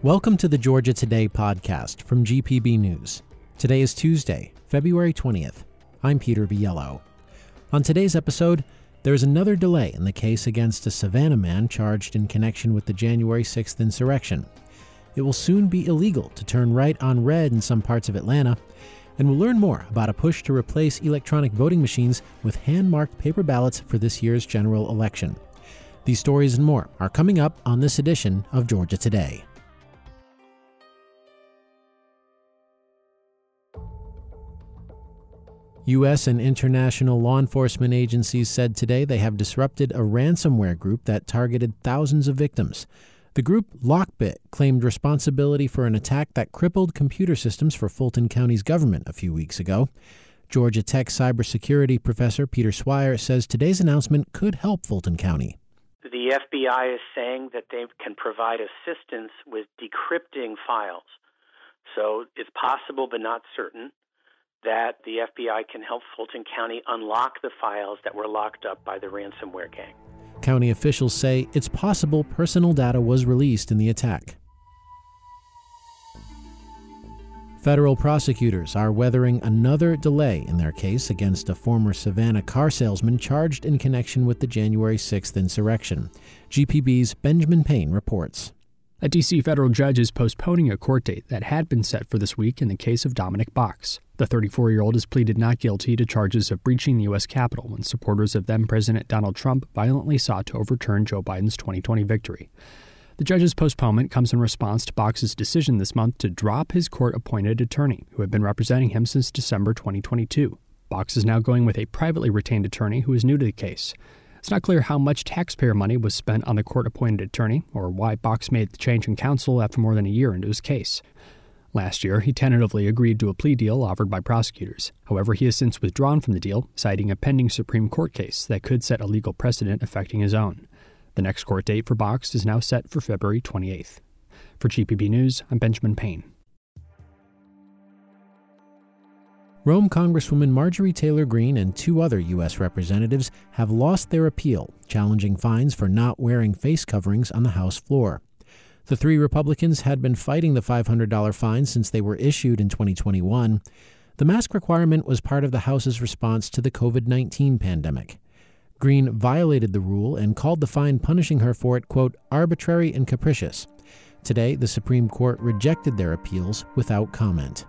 Welcome to the Georgia Today podcast from GPB News. Today is Tuesday, February 20th. I'm Peter Biello. On today's episode, there is another delay in the case against a Savannah man charged in connection with the January 6th insurrection. It will soon be illegal to turn right on red in some parts of Atlanta, and we'll learn more about a push to replace electronic voting machines with hand-marked paper ballots for this year's general election. These stories and more are coming up on this edition of Georgia Today. U.S. and international law enforcement agencies said today they have disrupted a ransomware group that targeted thousands of victims. The group, Lockbit, claimed responsibility for an attack that crippled computer systems for Fulton County's government a few weeks ago. Georgia Tech cybersecurity professor Peter Swire says today's announcement could help Fulton County. The FBI is saying that they can provide assistance with decrypting files. So it's possible but not certain that the FBI can help Fulton County unlock the files that were locked up by the ransomware gang. County officials say it's possible personal data was released in the attack. Federal prosecutors are weathering another delay in their case against a former Savannah car salesman charged in connection with the January 6th insurrection. GPB's Benjamin Payne reports. A D.C. federal judge is postponing a court date that had been set for this week in the case of Dominic Box. The 34-year-old has pleaded not guilty to charges of breaching the U.S. Capitol when supporters of then-President Donald Trump violently sought to overturn Joe Biden's 2020 victory. The judge's postponement comes in response to Box's decision this month to drop his court-appointed attorney, who had been representing him since December 2022. Box is now going with a privately retained attorney who is new to the case. It's not clear how much taxpayer money was spent on the court-appointed attorney or why Box made the change in counsel after more than a year into his case. Last year, he tentatively agreed to a plea deal offered by prosecutors. However, he has since withdrawn from the deal, citing a pending Supreme Court case that could set a legal precedent affecting his own. The next court date for Box is now set for February 28th. For GPB News, I'm Benjamin Payne. Rome Congresswoman Marjorie Taylor Greene and two other U.S. representatives have lost their appeal, challenging fines for not wearing face coverings on the House floor. The three Republicans had been fighting the $500 fine since they were issued in 2021. The mask requirement was part of the House's response to the COVID-19 pandemic. Greene violated the rule and called the fine punishing her for it, quote, arbitrary and capricious. Today, the Supreme Court rejected their appeals without comment.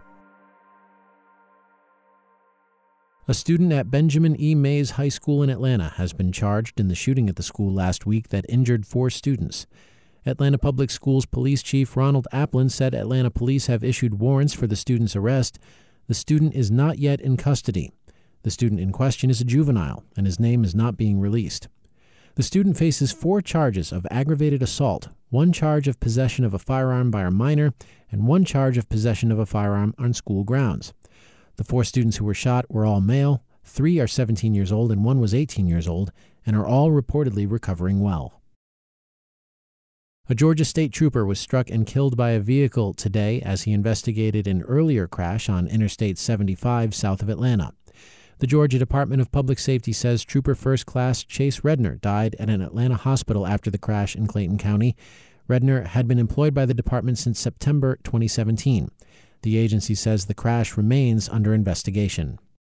A student at Benjamin E. Mays High School in Atlanta has been charged in the shooting at the school last week that injured 4 students. Atlanta Public Schools Police Chief Ronald Applin said Atlanta police have issued warrants for the student's arrest. The student is not yet in custody. The student in question is a juvenile, and his name is not being released. The student faces 4 charges of aggravated assault, 1 charge of possession of a firearm by a minor, and 1 charge of possession of a firearm on school grounds. The 4 students who were shot were all male, 3 are 17 years old and 1 was 18 years old, and are all reportedly recovering well. A Georgia state trooper was struck and killed by a vehicle today as he investigated an earlier crash on Interstate 75 south of Atlanta. The Georgia Department of Public Safety says Trooper First Class Chase Redner died at an Atlanta hospital after the crash in Clayton County. Redner had been employed by the department since September 2017. The agency says the crash remains under investigation.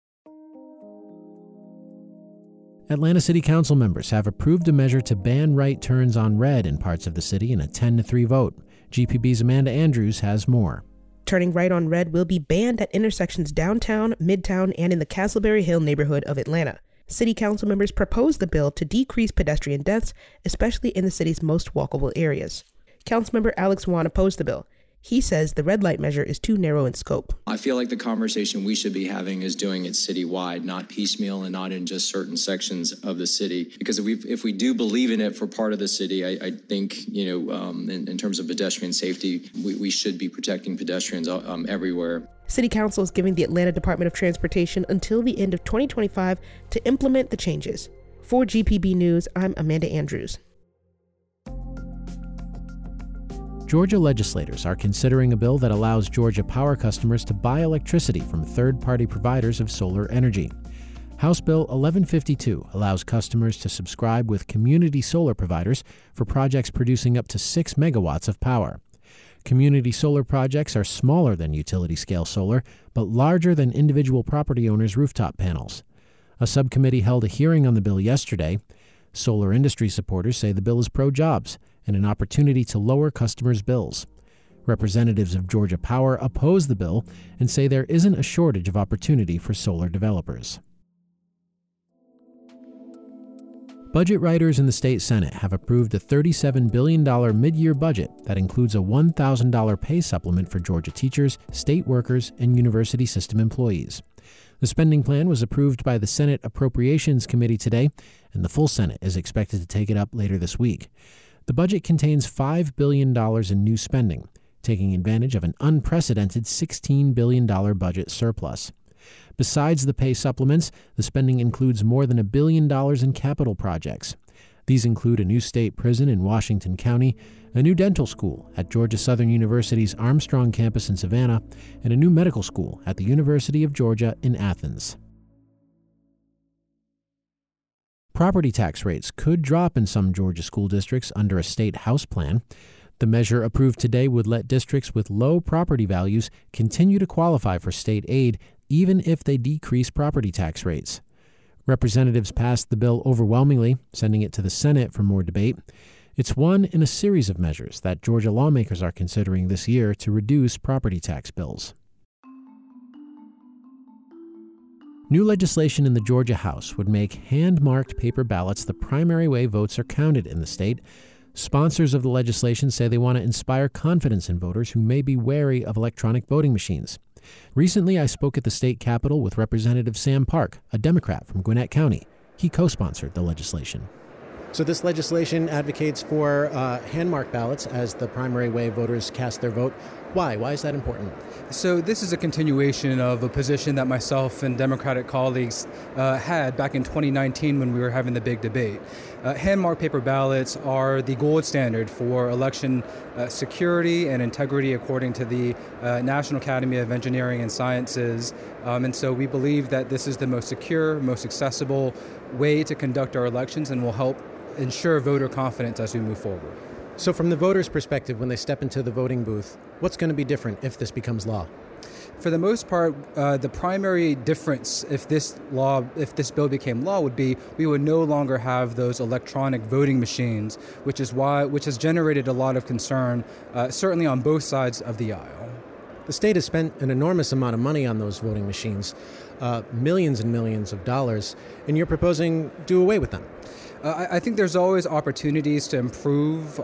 Atlanta City Council members have approved a measure to ban right turns on red in parts of the city in a 10-3 vote. GPB's Amanda Andrews has more. Turning right on red will be banned at intersections downtown, midtown, and in the Castleberry Hill neighborhood of Atlanta. City Council members proposed the bill to decrease pedestrian deaths, especially in the city's most walkable areas. Councilmember Alex Wan opposed the bill. He says the red light measure is too narrow in scope. I feel like the conversation we should be having is doing it citywide, not piecemeal and not in just certain sections of the city. Because if we do believe in it for part of the city, I think, in terms of pedestrian safety, we should be protecting pedestrians everywhere. City Council is giving the Atlanta Department of Transportation until the end of 2025 to implement the changes. For GPB News, I'm Amanda Andrews. Georgia legislators are considering a bill that allows Georgia Power customers to buy electricity from third-party providers of solar energy. House Bill 1152 allows customers to subscribe with community solar providers for projects producing up to 6 megawatts of power. Community solar projects are smaller than utility-scale solar, but larger than individual property owners' rooftop panels. A subcommittee held a hearing on the bill yesterday. Solar industry supporters say the bill is pro-jobs and an opportunity to lower customers' bills. Representatives of Georgia Power oppose the bill and say there isn't a shortage of opportunity for solar developers. Budget writers in the state Senate have approved a $37 billion mid-year budget that includes a $1,000 pay supplement for Georgia teachers, state workers, and university system employees. The spending plan was approved by the Senate Appropriations Committee today, and the full Senate is expected to take it up later this week. The budget contains $5 billion in new spending, taking advantage of an unprecedented $16 billion budget surplus. Besides the pay supplements, the spending includes more than $1 billion in capital projects. These include a new state prison in Washington County, a new dental school at Georgia Southern University's Armstrong campus in Savannah, and a new medical school at the University of Georgia in Athens. Property tax rates could drop in some Georgia school districts under a state House plan. The measure approved today would let districts with low property values continue to qualify for state aid even if they decrease property tax rates. Representatives passed the bill overwhelmingly, sending it to the Senate for more debate. It's one in a series of measures that Georgia lawmakers are considering this year to reduce property tax bills. New legislation in the Georgia House would make hand-marked paper ballots the primary way votes are counted in the state. Sponsors of the legislation say they want to inspire confidence in voters who may be wary of electronic voting machines. Recently, I spoke at the state capitol with Representative Sam Park, a Democrat from Gwinnett County. He co-sponsored the legislation. So this legislation advocates for hand-marked ballots as the primary way voters cast their vote. Why? Why is that important? So this is a continuation of a position that myself and Democratic colleagues had back in 2019 when we were having the big debate. Hand-marked paper ballots are the gold standard for election security and integrity according to the National Academy of Engineering and Sciences. And so we believe that this is the most secure, most accessible way to conduct our elections and will help ensure voter confidence as we move forward. So from the voters' perspective, when they step into the voting booth, what's going to be different if this becomes law? For the most part, the primary difference if this bill became law would be we would no longer have those electronic voting machines, which has generated a lot of concern, certainly on both sides of the aisle. The state has spent an enormous amount of money on those voting machines, millions and millions of dollars, and you're proposing do away with them. I think there's always opportunities to improve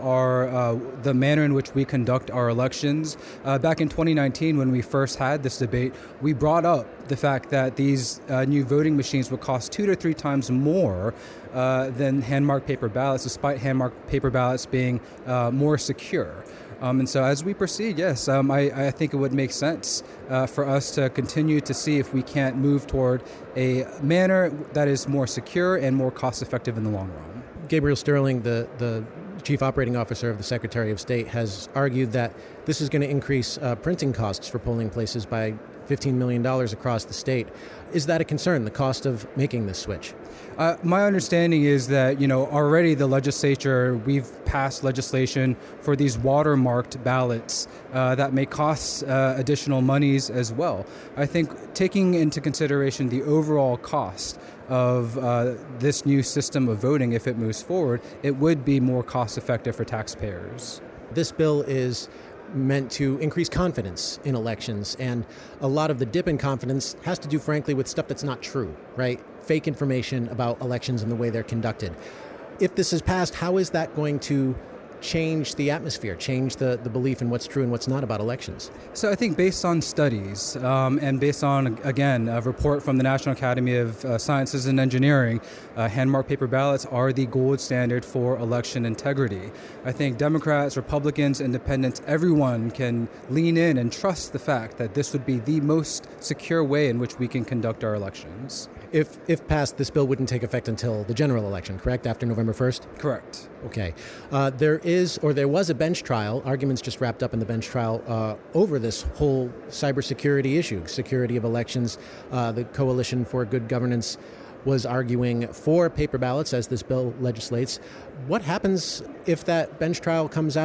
the manner in which we conduct our elections. Back in 2019, when we first had this debate, we brought up the fact that these new voting machines would cost 2 to 3 times more than hand-marked paper ballots, despite hand-marked paper ballots being more secure. And so as we proceed, yes, I think it would make sense for us to continue to see if we can't move toward a manner that is more secure and more cost-effective in the long run. Gabriel Sterling, the Chief Operating Officer of the Secretary of State, has argued that this is going to increase printing costs for polling places by $15 million across the state. Is that a concern, the cost of making this switch? My understanding is that, already the legislature, we've passed legislation for these watermarked ballots that may cost additional monies as well. I think taking into consideration the overall cost of this new system of voting, if it moves forward, it would be more cost effective for taxpayers. This bill is meant to increase confidence in elections, and a lot of the dip in confidence has to do, frankly, with stuff that's not true, right? Fake information about elections and the way they're conducted. If this is passed, how is that going to change the atmosphere, change the belief in what's true and what's not about elections? So I think based on studies and based on, again, a report from the National Academy of Sciences and Engineering, hand-marked paper ballots are the gold standard for election integrity. I think Democrats, Republicans, Independents, everyone can lean in and trust the fact that this would be the most secure way in which we can conduct our elections. If passed, this bill wouldn't take effect until the general election, correct? After November 1st? Correct. Okay. There was a bench trial. Arguments just wrapped up in the bench trial over this whole cybersecurity issue, security of elections. The Coalition for Good Governance was arguing for paper ballots as this bill legislates. What happens if that bench trial comes out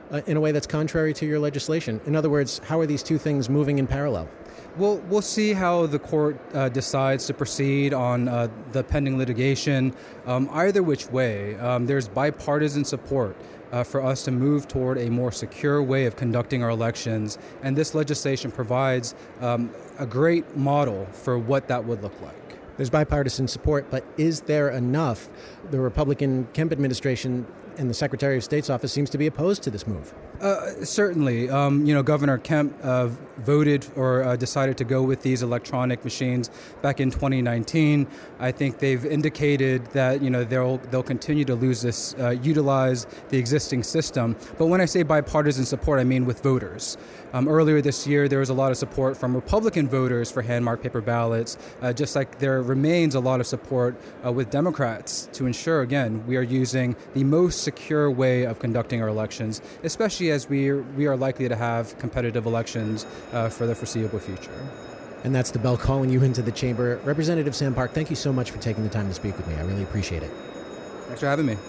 in a way that's contrary to your legislation? In other words, how are these two things moving in parallel? We'll see how the court decides to proceed on the pending litigation. Either which way, there's bipartisan support for us to move toward a more secure way of conducting our elections, and this legislation provides a great model for what that would look like. There's bipartisan support, but is there enough? The Republican Kemp administration and the Secretary of State's office seems to be opposed to this move. Certainly. Governor Kemp voted or decided to go with these electronic machines back in 2019. I think they've indicated that, they'll continue to utilize the existing system. But when I say bipartisan support, I mean with voters. Earlier this year, there was a lot of support from Republican voters for hand-marked paper ballots, just like there remains a lot of support with Democrats to ensure, again, we are using the most secure way of conducting our elections, especially as we are likely to have competitive elections for the foreseeable future. And that's the bell calling you into the chamber. Representative Sam Park, thank you so much for taking the time to speak with me. I really appreciate it. Thanks for having me.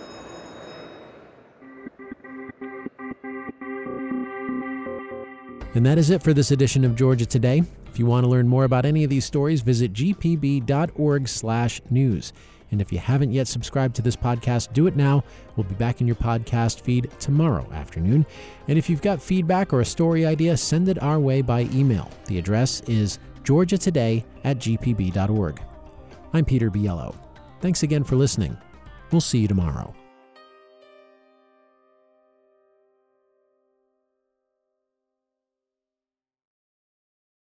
And that is it for this edition of Georgia Today. If you want to learn more about any of these stories, visit gpb.org/news. And if you haven't yet subscribed to this podcast, do it now. We'll be back in your podcast feed tomorrow afternoon. And if you've got feedback or a story idea, send it our way by email. The address is georgiatoday@gpb.org. I'm Peter Biello. Thanks again for listening. We'll see you tomorrow.